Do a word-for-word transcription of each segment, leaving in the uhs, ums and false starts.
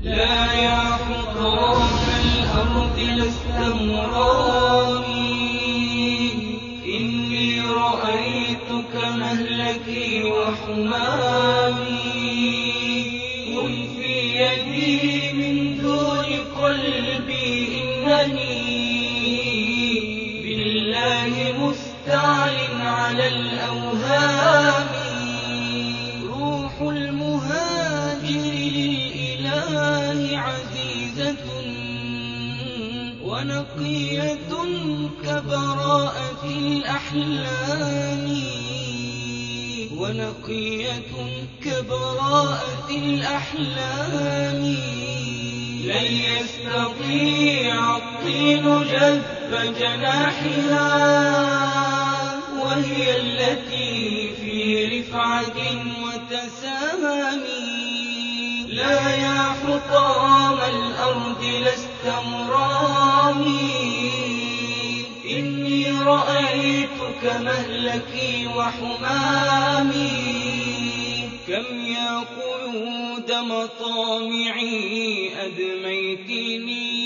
لا يا حطام الأرض لست مرامي، إني رأيتك مهلكي وحمامي. كن في يدي من دون قلبي، إنني بالله مستعل على الأوهام. روح المهاجر للإله عزيزة ونقية كبراءة الأحلام، ونقية كبراءة الأحلام. لن يستطيع الطين جذب جناحها، وهي التي في رفعة وتسامي. لا يا حطام الأرض لست مرامي، إني رأيتك مهلكي وحمامي. كم يا قيود مطامعي أدميتني،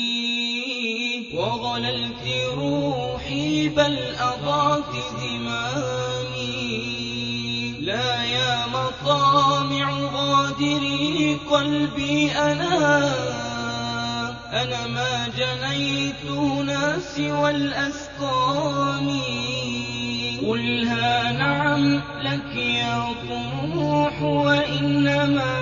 وغللت روحي بل أضعت زمامي. لا يا مطامع غادري قلبي، أنا أنا ما جنيتنا سوى الأسقام. قلها نعم لك يا طموح، وإنما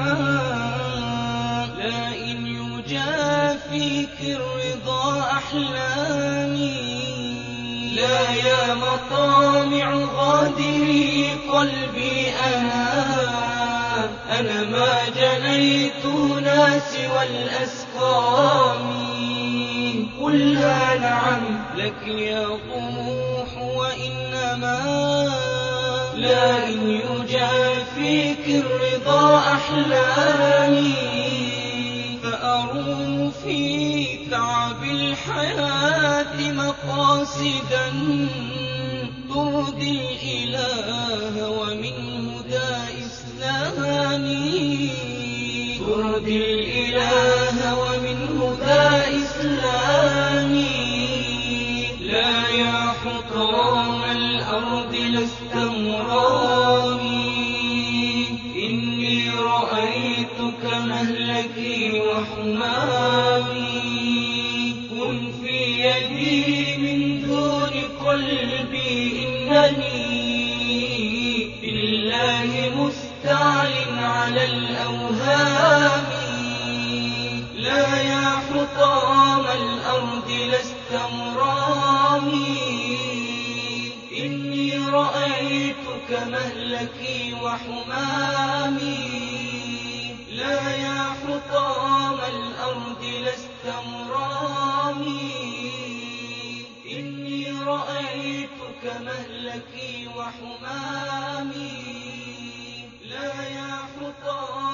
لا إن يجافيك الرضا أحلامي. لا يا مطامع غادري قلبي، أنا أنا ما جنيتنا سوى الأسقام. قلها نعم لك يا طموح، وإنما لا إن يجافيك الرضا أحلامي. فأروم في تعب الحياة مقاصدا ترضي الإله ومنه دا إسلامي، ترضي الإله ومنه دا إسلامي. لا يا حطام الأرض لست مرامي، إني رأيتك مهلكي وحمامي. كن في يدي من دون قلبي، إنني بالله مستعل على الأوهام. لا يا حطام الأرض لست مرامي، إني رأيتك مهلكي وحمامي. لا يا حطام الأرض لست مرامي، إني رأيتك مهلكي وحمامي. لا يا حطام